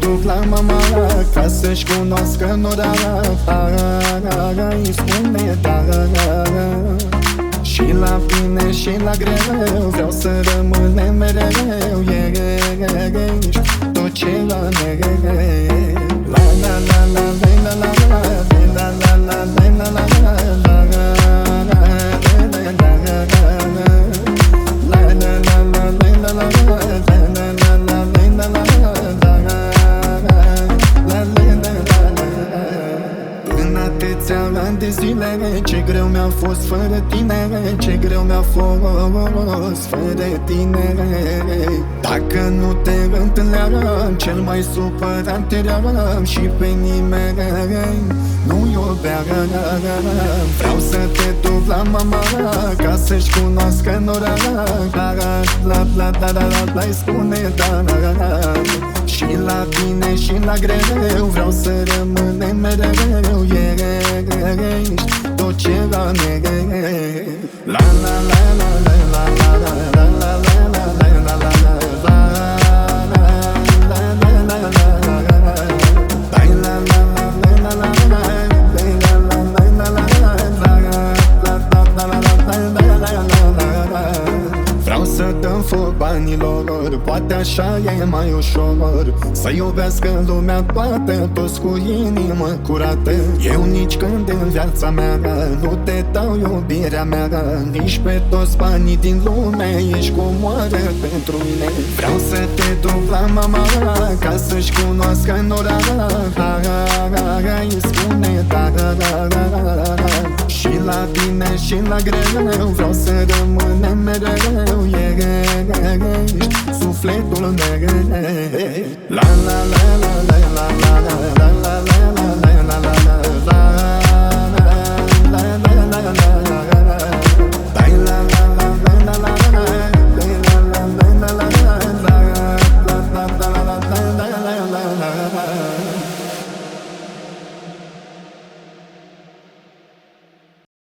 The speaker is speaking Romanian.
duc la mama ca să-și cunoască nora. Îi spune da. Și la bine și la greu vreau să rămânem mereu. Ești tot ce la mereu. La la la la la la la la la la la la ani de zile, ce greu mi-a fost fără tine, ce greu mi-a fost fără tine. Dacă nu te întâlneam, cel mai supărat eram și pe nimeni nu iubeam. Vreau să te duc la mama ca să-și cunoască nora. Îi spune da. Și la bine și la greu vreau să rămânem mereu. Ești tot ce la mereu. La la la la la la la la la la la la. Vreau să dăm foc banilor, poate așa e mai ușor. Să iubească lumea toată, toți cu inimă curată. Eu nici când în viața mea nu te dau iubirea mea, nici pe toți banii din lume, ești comoară pentru mine. Vreau să te duc la mama ca să-și cunoască nora. Îi spune da. Și la bine și la greu vreau să rămânem mereu. Ești sufletul meu. La la la la la la la la la la la la la la la.